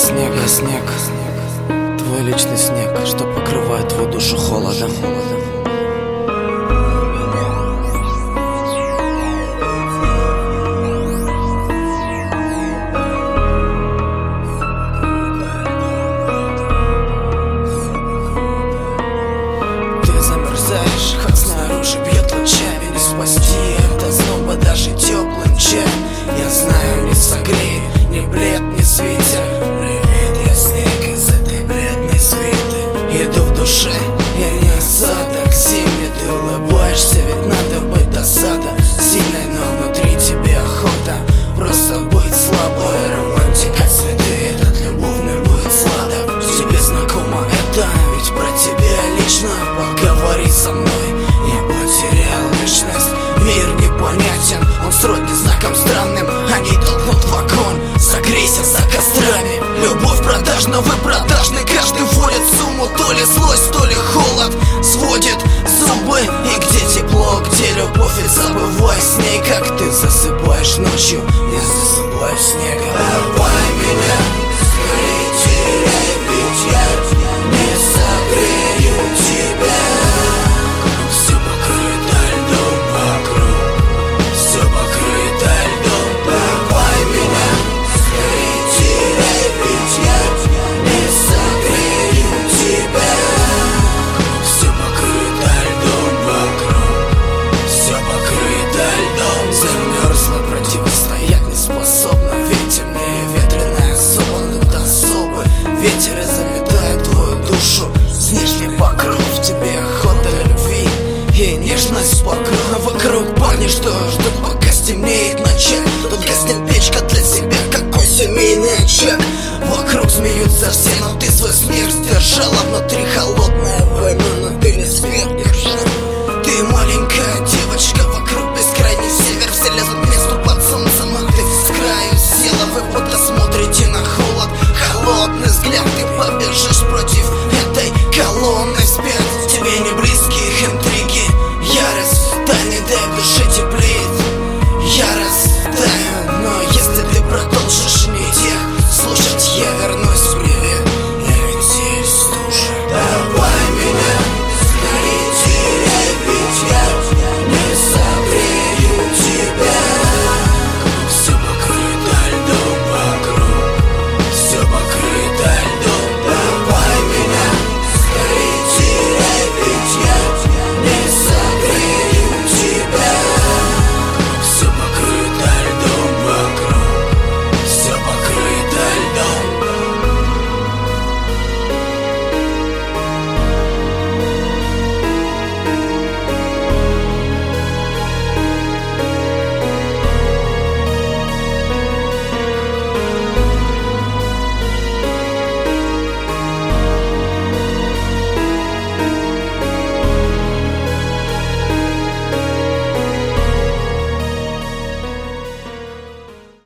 снег, твой личный снег, что покрывает твою душу холодом. Ты замерзаешь, хоть снаружи бьет лучами. Не спасти это зноба даже теплым чаем. Я знаю, не согреет ни блед, ни свитер. Привет, я снег из этой бледной свиты. Иду в душе, я не осадок зимний. Ты улыбаешься, ведь надо быть досада сильной, но внутри тебе охота просто быть слабой. Романтика цветы, этот любовный будет сладок. Тебе знакомо это, ведь про тебя лично. Поговори со мной, я потерял личность. Мир непонятен, он сродни знаком странным. Они толкнут в огонь, согрейся за кострами. Любовь продажна, вы продажны. Каждый вводит сумму, то ли злость, то ли холод сводит зубы. И где тепло, где любовь, ведь забывай с ней. Как ты засыпаешь ночью, я засыпаю снегом. Давай меня скорее теряй, ведь я не согрею тебя. Все покрыто льдом вокруг, все покрыто льдом. Давай меня скорее теряй, ведь я не согрею тебя. Все покрыто льдом вокруг, все покрыто льдом. Замерзла, противостоять не способна. Ведь темнее ветреная зона, это особый ветер и заметает твою душу. Снежный покров, тебе охота любви и нежность покрова. Вокруг парни, что ждут, пока стемнеет ночами. Тут гаснет печка для себя, какой семейный очаг. Вокруг смеются все, но ты свой смех сдержала. Внутри холодная война, но ты не сверхдержал. Ты маленькая девочка, вокруг бескрайний север. Все лезут к месту под солнцем, а ты с краю села. Вы будто смотрите на холод, холодный взгляд. Ты побежишь против этой колонны вспять. Тебе не близкие их интриги, ярость, тайны, дай в душе тебе